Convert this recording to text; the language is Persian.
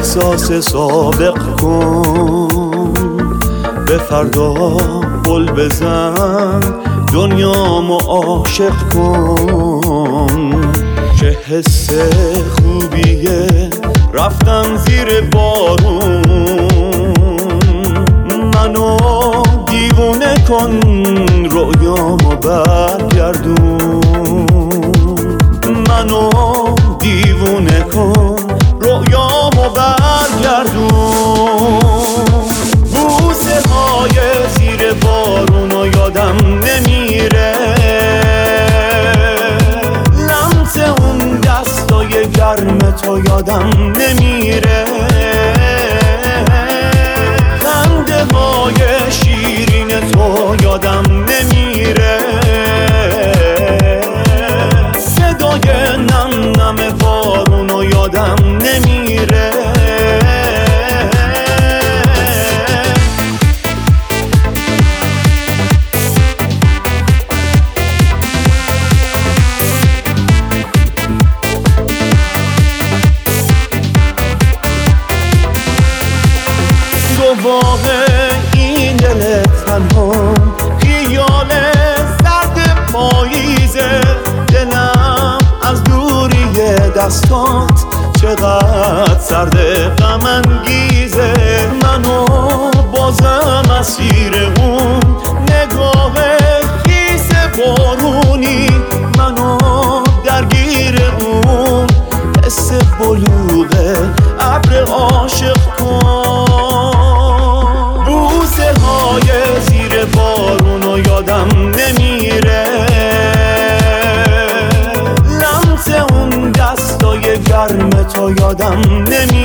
احساس سابق کن، به فردا قول بزن، دنیامو عاشق کن. چه حس خوبیه رفتن زیر بارون، منو دیوونه کن، رویامو برگردون. منو دیوونه کن، رویامو برگردون. بوسه های زیر بارونو یادم نمیره، لمس اون دستای گرم تو یادم نمیره، خنده های شیرین تو یادم نمیره، صدای نم نم بارونو یادم نمیره. گواه این دل تنها، خیال سرد پاییزه، دلم از دوری دستات چقدر سرد غم انگیزه. منو بازم اسیر اون نگاه خیس بارونی، منو درگیر اون حس بلوغ ابر عاشق کن. بوسه های زیر بارونو یادم نمیره، لمس اون دستای گرم تو یادم نمیره،